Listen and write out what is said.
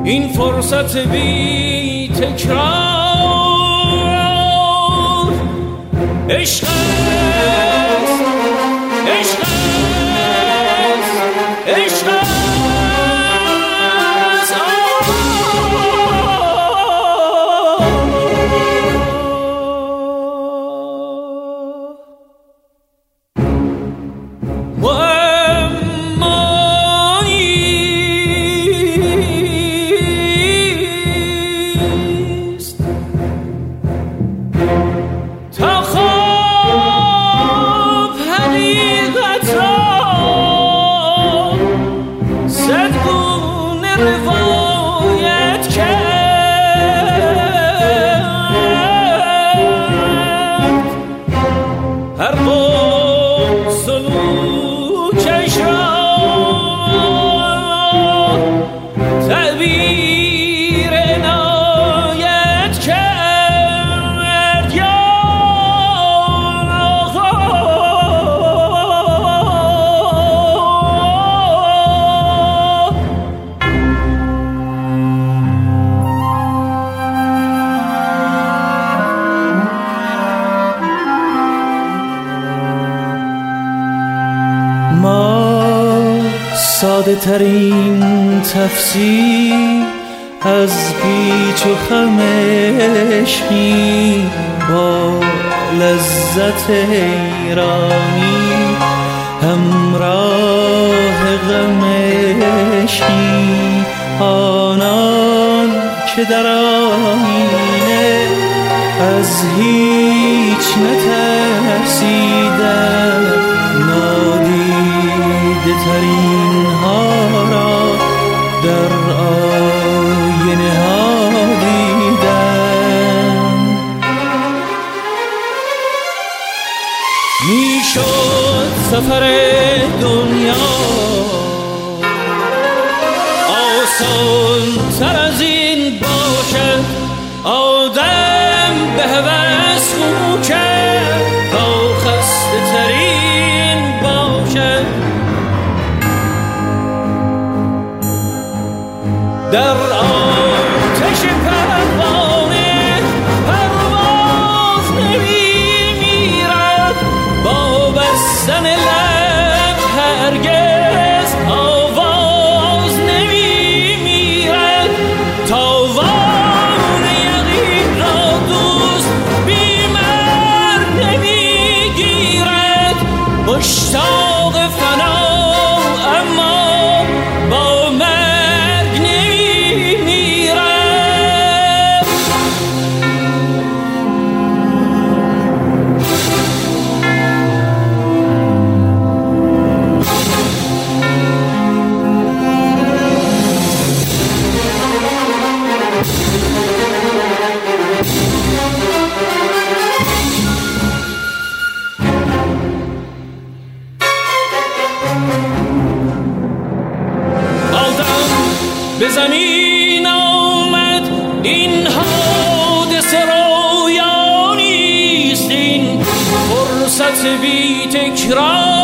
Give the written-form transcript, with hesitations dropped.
این فرصت بی تکرار عشق است، عشق است، عشق است. ساده ترین تفسیر از پیچ و خم عشقی با لذت حیرانی همراه غم عشقی. آنان که در آینه از هیچ نترسیدن، نادیده ترین ها را در آینه ها دیدن. میشد سفر دنیا آسان تر از این باشد، آدم به هوس خو کرد تا خسته ترین باشد. در آتش پروانه پرواز نمی‌میرد، با بستن لب هرگز آواز نمی‌میرد. تاوان یقین را دوست بی مرگ نمی‌گیرد، مشتاق فنا اما با مرگ نمی‌میرد. به زمین آمد این حادثه رویا نیست، این فرصت بی تکرار